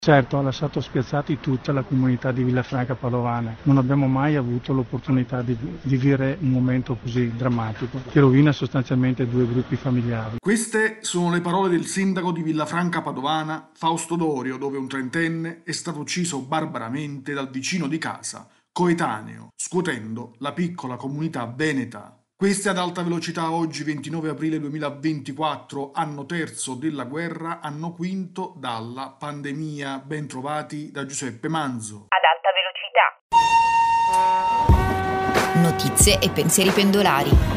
Certo, ha lasciato spiazzati tutta la comunità di Villafranca Padovana. Non abbiamo mai avuto l'opportunità di vivere un momento così drammatico, che rovina sostanzialmente due gruppi familiari. Queste sono le parole del sindaco di Villafranca Padovana, Fausto Dorio, dove un trentenne è stato ucciso barbaramente dal vicino di casa, coetaneo, scuotendo la piccola comunità veneta. Queste ad alta velocità oggi 29 aprile 2024, anno terzo della guerra, anno quinto dalla pandemia. Ben trovati da Giuseppe Manzo. Ad alta velocità. Notizie e pensieri pendolari.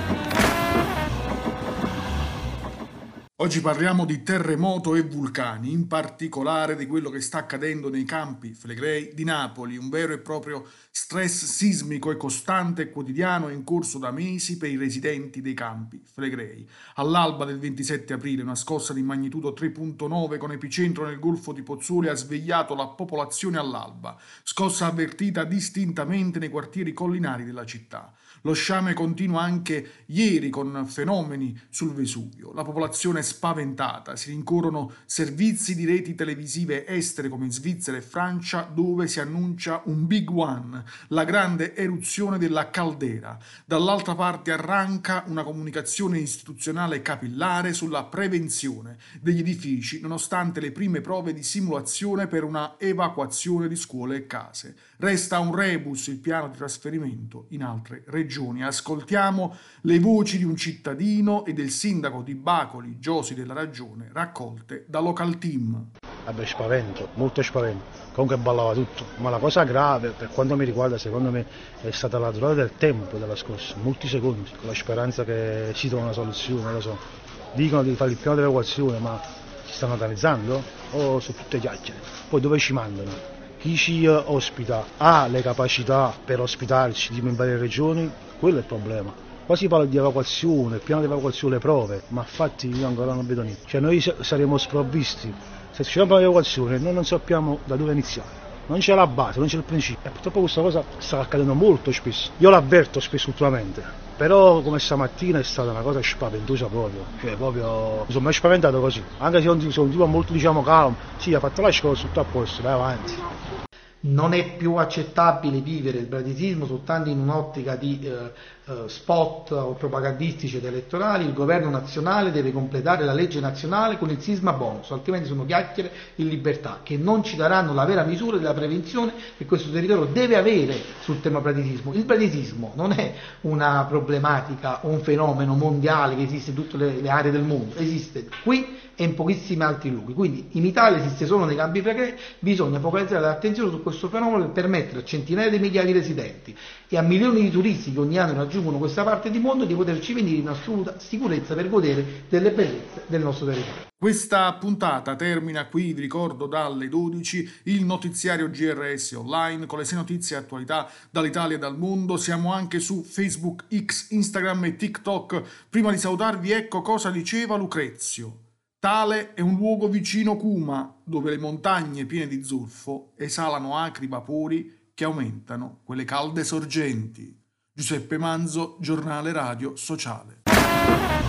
Oggi parliamo di terremoto e vulcani, in particolare di quello che sta accadendo nei Campi Flegrei di Napoli, un vero e proprio stress sismico e costante e quotidiano in corso da mesi per i residenti dei Campi Flegrei. All'alba del 27 aprile una scossa di magnitudo 3.9 con epicentro nel Golfo di Pozzuoli ha svegliato la popolazione all'alba, scossa avvertita distintamente nei quartieri collinari della città. Lo sciame continua anche ieri con fenomeni sul Vesuvio. La popolazione è spaventata, si rincorrono servizi di reti televisive estere come in Svizzera e Francia dove si annuncia un Big One, la grande eruzione della caldera. Dall'altra parte arranca una comunicazione istituzionale capillare sulla prevenzione degli edifici nonostante le prime prove di simulazione per una evacuazione di scuole e case. Resta un rebus il piano di trasferimento in altre regioni. Ascoltiamo le voci di un cittadino e del sindaco di Bacoli, Giosi della Ragione, raccolte da Local Team. Vabbè, spavento, molto spavento. Comunque ballava tutto, ma la cosa grave per quanto mi riguarda secondo me è stata la durata del tempo della scorsa, molti secondi, con la speranza che si trovi una soluzione, lo so. Dicono di fare il piano di evacuazione, ma si stanno analizzando o sono tutte chiacchiere? Poi dove ci mandano? Chi ci ospita ha le capacità per ospitarci in varie regioni? Quello è il problema. Qua si parla di evacuazione, piano di evacuazione, le prove, ma infatti io ancora non vedo niente. Cioè noi saremo sprovvisti, se c'è un piano di evacuazione noi non sappiamo da dove iniziare. Non c'è la base, non c'è il principio. E purtroppo questa cosa sta accadendo molto spesso. Io l'avverto spesso ultimamente. Però come stamattina è stata una cosa spaventosa proprio. Cioè proprio mi sono mai spaventato così. Anche se sono un tipo molto calmo. Sì, ha fatto la scossa, tutto a posto, vai avanti. Non è più accettabile vivere il bradisismo soltanto in un'ottica di spot o propagandistici ed elettorali. Il governo nazionale deve completare la legge nazionale con il sisma bonus, altrimenti sono chiacchiere in libertà che non ci daranno la vera misura della prevenzione che questo territorio deve avere sul tema bradisismo. Il bradisismo non è una problematica o un fenomeno mondiale che esiste in tutte le aree del mondo, esiste qui e in pochissimi altri luoghi, quindi in Italia esiste solo nei Campi Flegrei. Bisogna focalizzare l'attenzione su questo fenomeno per permettere a centinaia di migliaia di residenti e a milioni di turisti che ogni anno raggiungono questa parte di mondo di poterci venire in assoluta sicurezza per godere delle bellezze del nostro territorio. Questa puntata termina qui, vi ricordo dalle 12 il notiziario GRS online con le 6 notizie e attualità dall'Italia e dal mondo. Siamo anche su Facebook, X, Instagram e TikTok. Prima di salutarvi ecco cosa diceva Lucrezio. Tale è un luogo vicino Cuma, dove le montagne piene di zolfo esalano acri vapori che aumentano quelle calde sorgenti. Giuseppe Manzo, Giornale Radio Sociale.